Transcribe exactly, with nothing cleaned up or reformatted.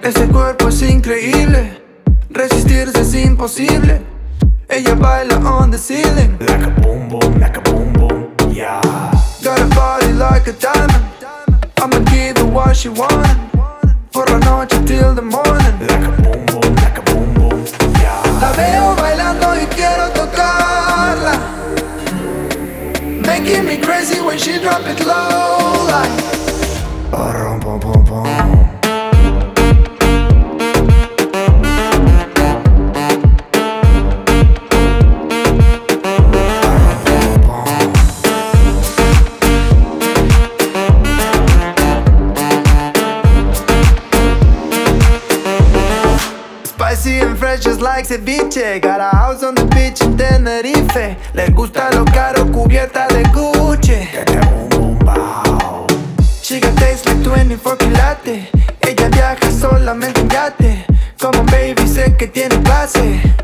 Ese cuerpo es increíble, resistirse es imposible. Ella baila on the ceiling, like a boom boom, like a boom boom, yeah. got a body like a diamond. I'ma give her what she want, por la noche till the morning, like a boom boom, like a boom boom, yeah. La veo bailando y quiero tocarla, making me crazy when she drop it low like Parum, pum, pum, pum. Spicy and fresh just like ceviche. Got a house on the beach in Tenerife. Le gusta lo caro, cubierta de Gucci. Boom, boom, bow. She got taste like veinticuatro quilates. Ella viaja solamente en yate. Como baby sé que tiene clase.